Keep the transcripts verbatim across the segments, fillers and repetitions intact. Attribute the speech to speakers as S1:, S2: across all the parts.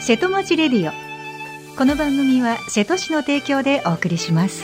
S1: 瀬戸町レディオ。この番組は瀬戸市の提供でお送りします。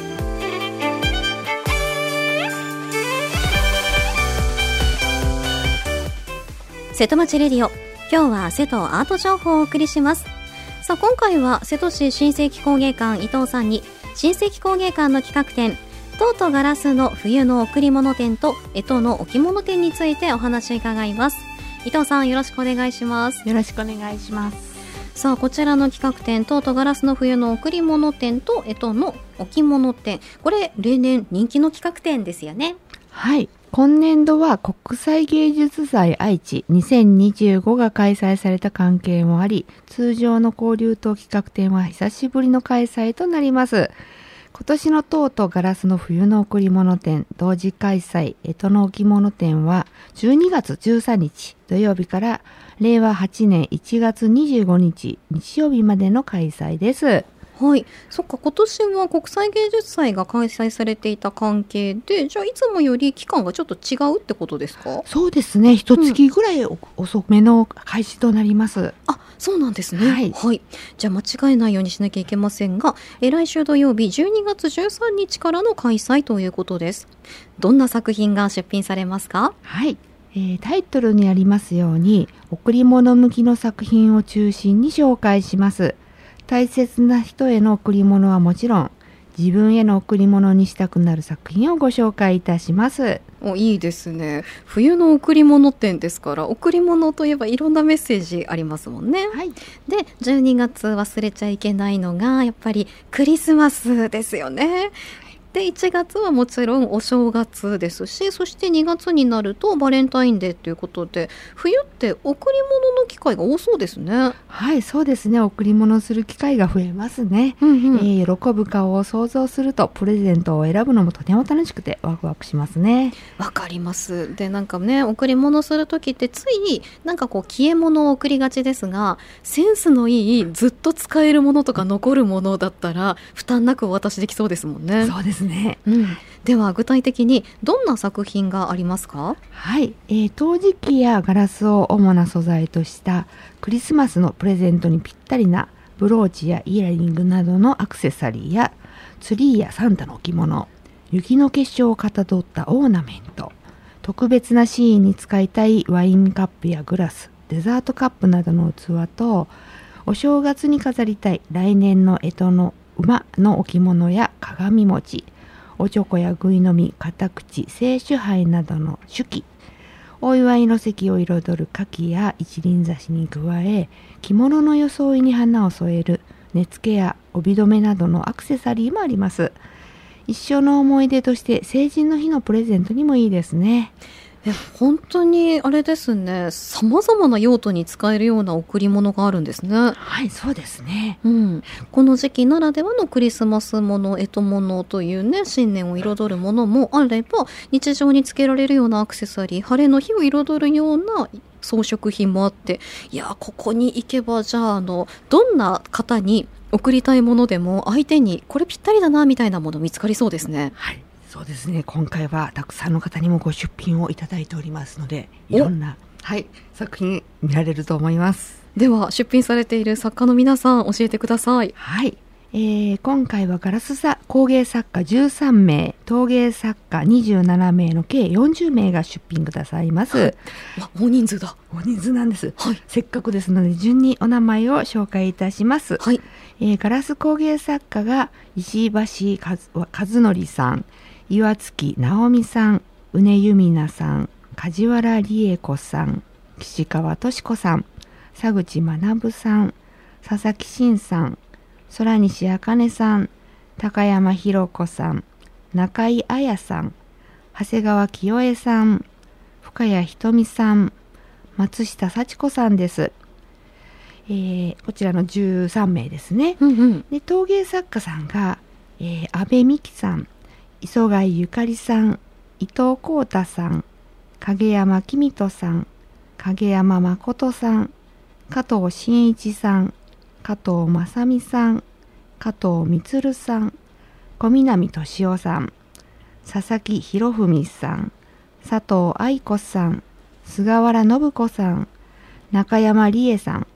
S2: 瀬戸町レディオ、今日は瀬戸アート情報をお送りします。さあ、今回は瀬戸市新世紀工芸館伊藤さんに新世紀工芸館の企画展陶とガラスの冬の贈り物展と干支の置物展についてお話を伺います。伊藤さん、よろしくお願いします。
S3: よろしくお願いします。
S2: さあ、こちらの企画展陶とガラスの冬の贈り物展と干支の置物展、これ例年人気の企画展ですよね。
S3: はい、今年度は国際芸術祭愛知にせんにじゅうごが開催された関係もあり、通常の交流陶企画展は久しぶりの開催となります。今年の陶とガラスの冬の贈り物展同時開催干支の置物展はじゅうにがつじゅうさんにち土曜日かられいわはちねんいちがつにじゅうごにち日曜日までの開催です。
S2: はい、そっか、今年は国際芸術祭が開催されていた関係で、じゃあいつもより期間がちょっと違うってことですか？
S3: そうですね、一月ぐらい遅めの開始となります。うん、
S2: あ、そうなんですね。
S3: はい、
S2: はい、じゃあ間違えないようにしなきゃいけませんが、え来週土曜日じゅうにがつじゅうさんにちからの開催ということです。どんな作品が出品されますか？
S3: はい、えー、タイトルにありますように贈り物向きの作品を中心に紹介します。大切な人への贈り物はもちろん、自分への贈り物にしたくなる作品をご紹介いたします。
S2: お、いいですね。冬の贈り物展ですから、贈り物といえばいろんなメッセージありますもんね。
S3: はい、
S2: で、じゅうにがつ忘れちゃいけないのがやっぱりクリスマスですよね。で、いちがつはもちろんお正月ですし、そしてにがつになるとバレンタインデーということで、冬って贈り物の機会が多そうですね。
S3: はい、そうですね、贈り物する機会が増えますね。うんうん、えー、喜ぶ顔を想像するとプレゼントを選ぶのもとても楽しくてワクワクしますね。
S2: わかります。で、なんかね、贈り物するときってついなんかこう消え物を贈りがちですが、センスのいいずっと使えるものとか残るものだったら負担なくお渡しできそうですもんね。
S3: そうですね。
S2: うん、では具体的にどんな作品がありますか？
S3: はい、えー、陶磁器やガラスを主な素材としたクリスマスのプレゼントにぴったりなブローチやイヤリングなどのアクセサリーやツリーやサンタの置物、雪の結晶をかたどったオーナメント、特別なシーンに使いたいワインカップやグラス、デザートカップなどの器と、お正月に飾りたい来年の干支の馬の置物や鏡餅、おちょこやぐいのみ、片口、清酒杯などの酒器、お祝いの席を彩る花器や一輪挿しに加え、着物の装いに花を添える根付や帯留めなどのアクセサリーもあります。一生の思い出として成人の日のプレゼントにもいいですね。
S2: え、本当にあれですね、さまざまな用途に使えるような贈り物があるんですね。
S3: はい、そうですね。
S2: うん、この時期ならではのクリスマスもの、干支物というね、新年を彩るものもあれば、日常につけられるようなアクセサリー、晴れの日を彩るような装飾品もあって、いや、ここに行けばじゃあ、あのどんな方に贈りたいものでも相手にこれぴったりだなみたいなもの見つかりそうですね。
S3: はい、そうですね、今回はたくさんの方にもご出品をいただいておりますので、いろんな、はい、作品見られると思います。
S2: では出品されている作家の皆さん、教えてください。
S3: はい、えー、今回はガラスさ工芸作家じゅうさんめい、陶芸作家にじゅうななめいの計よんじゅうめいが出品くださいます。はい、
S2: 大人数だ。
S3: 大人数なんです。
S2: はい、
S3: せっかくですので順にお名前を紹介いたします。
S2: はい、
S3: えー、ガラス工芸作家が石橋和則さん、岩月直美さん、宇根由美奈さん、梶原理恵子さん、岸川敏子さん、佐口学さん、佐々木真さん、空西茜さん、高山弘子さん、中井彩さん、長谷川清江さん、深谷ひとみさん、松下幸子さんです。えー、こちらのじゅうさんめいですね。うんうん、で陶芸作家さんが、えー、安倍美希さん、磯貝ゆかりさん、伊藤幸太さん、影山公人さん、影山誠さん、加藤真一さん、加藤正美さん、加藤充さん、小南俊夫さん、佐々木博文さん、佐藤愛子さん、菅原信子さん、中山理恵さん、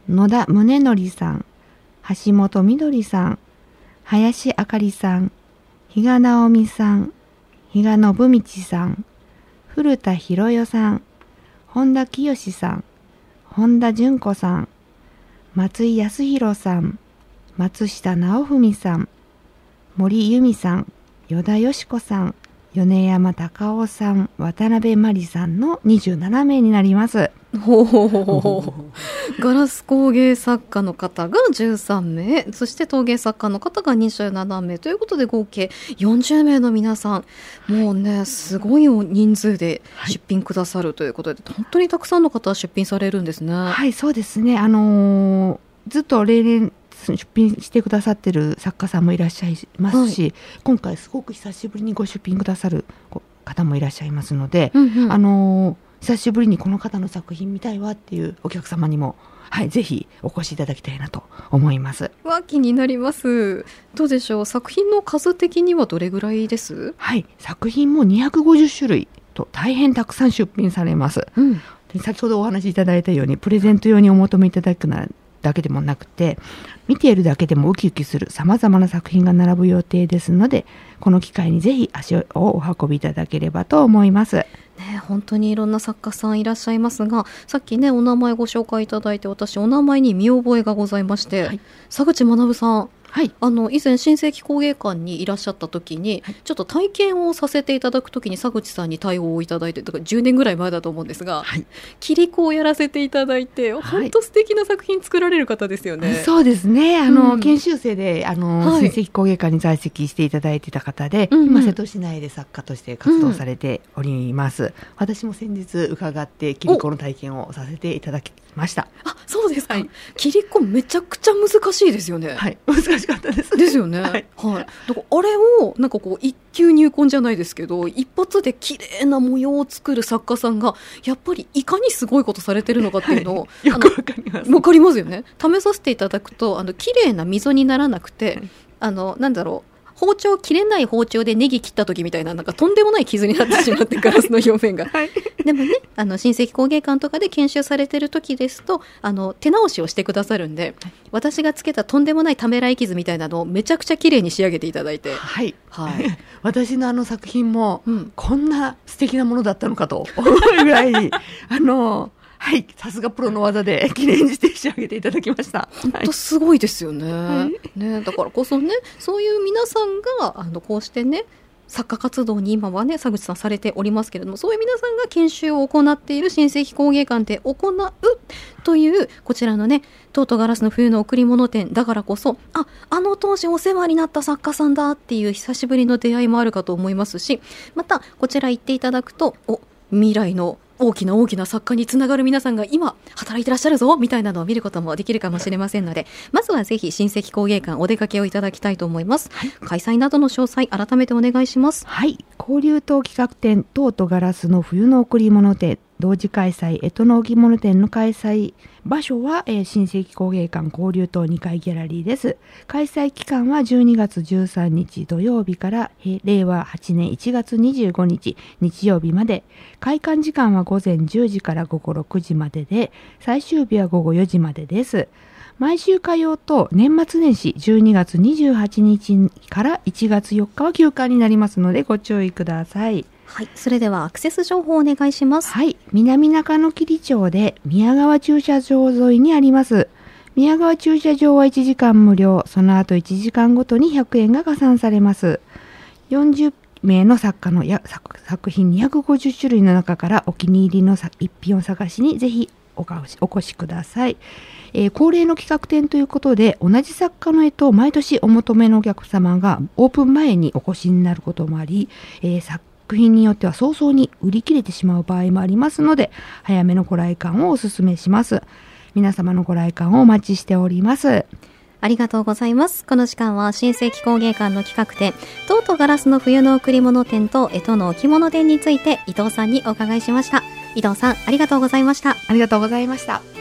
S3: 野田宗則さん、橋本みどりさん、林あかりさん、比嘉直美さん、比嘉信道さん、古田博代さん、本田清さん、本田純子さん、松井康弘さん、松下直文さん、森由美さん、依田よし子さん、米山隆夫さん、渡辺真理さんのにじゅうななめいになります。
S2: ほほほほほガラス工芸作家の方がじゅうさんめい、そして陶芸作家の方がにじゅうななめいということで合計よんじゅうめいの皆さん、もうねすごい人数で出品くださるということで、はい、本当にたくさんの方出品されるんですね。
S3: はい、そうですね。あのー、ずっと例年出品してくださってる作家さんもいらっしゃいますし、はい、今回すごく久しぶりにご出品くださる方もいらっしゃいますので、うんうん、あのー久しぶりにこの方の作品見たいわっていうお客様にも、はい、ぜひお越しいただきたいなと思います。
S2: わ、気になります。どうでしょう、作品の数的にはどれぐらいです？
S3: はい、作品もにひゃくごじゅっしゅるいと大変たくさん出品されます、うん、で先ほどお話しいただいたようにプレゼント用にお求めいただくなだけでもなくて、見ているだけでもウキウキするさまざまな作品が並ぶ予定ですので、この機会にぜひ足をお運びいただければと思います。
S2: ね、本当にいろんな作家さんいらっしゃいますが、さっきねお名前ご紹介いただいて、私お名前に見覚えがございまして、はい、佐口学さん、はい、あの以前新世紀工芸館にいらっしゃった時に、はい、ちょっと体験をさせていただく時に佐口さんに対応をいただいて、だからじゅうねんぐらい前だと思うんですが、はい、切り子をやらせていただいて、はい、本当素敵な作品作られる方ですよね。
S3: そうですね、あの、うん、研修生であの、はい、新世紀工芸館に在籍していただいていた方で、うんうん、今瀬戸市内で作家として活動されております、うん、私も先日伺って切り子の体験をさせていただきました。
S2: あ、そうですか、はい、切り子めちゃくちゃ難しいですよね。
S3: はい、難しかったです
S2: ですよね、はいはい、だからあれをなんかこう一級入魂じゃないですけど、一発で綺麗な模様を作る作家さんがやっぱりいかにすごいことされてるのかっていうのを、はい、
S3: よくわかります。
S2: わかりますよね。試させていただくと、あの綺麗な溝にならなくて、はい、あのなんだろう、包丁切れない包丁でネギ切った時みたいな、なんかとんでもない傷になってしまってガラスの表面が、はい、でもね、あの新世紀工芸館とかで研修されてる時ですと、あの手直しをしてくださるんで、私がつけたとんでもないためらい傷みたいなのをめちゃくちゃ綺麗に仕上げていただいて、
S3: はい、はい、私のあの作品も、うん、こんな素敵なものだったのかと思うぐらいあのはい、さすがプロの技で記念して仕上げていただきました。
S2: 本当すごいですよね。はい、ね、だからこそね、そういう皆さんがあのこうしてね、作家活動に今はね佐口さんされておりますけれども、そういう皆さんが研修を行っている新世紀工芸館で行うというこちらのねトートガラスの冬の贈り物展だからこそ、あ、あの当時お世話になった作家さんだっていう久しぶりの出会いもあるかと思いますし、またこちら行っていただくと、お、未来の大きな大きな作家につながる皆さんが今働いてらっしゃるぞみたいなのを見ることもできるかもしれませんので、まずはぜひ新世紀工芸館お出かけをいただきたいと思います、はい、開催などの詳細改めてお願いします。
S3: はい、交流棟企画展トートガラスの冬の贈り物展同時開催干支の置物展の開催場所は、えー、新世紀工芸館交流棟にかいギャラリーです。開催期間はじゅうにがつじゅうさんにち土曜日かられいわはちねんいちがつにじゅうごにち日曜日まで。開館時間はごぜんじゅうじからごごろくじまでで、最終日はごごよじまでです。毎週火曜と年末年始じゅうにがつにじゅうはちにちからいちがつよっかは休館になりますのでご注意ください。
S2: はい、それではアクセス情報をお願いします。
S3: はい、南中野桐町で宮川駐車場沿いにあります。宮川駐車場はいちじかん無料、その後いちじかんごとにひゃくえんが加算されます。よんじゅうめいの作家のや 作, 作品にひゃくごじゅっしゅるいの中からお気に入りの一品を探しにぜひ お, お越しください。えー、恒例の企画展ということで、同じ作家の絵と毎年お求めのお客様がオープン前にお越しになることもあり、えー、作作品によっては早々に売り切れてしまう場合もありますので、早めのご来館をお勧めします。皆様のご来館をお待ちしております。
S2: ありがとうございます。この時間は新世紀工芸館の企画展トートガラスの冬の贈り物展と干支の置物展について伊藤さんにお伺いしました。伊藤さん、ありがとうございました。
S3: ありがとうございました。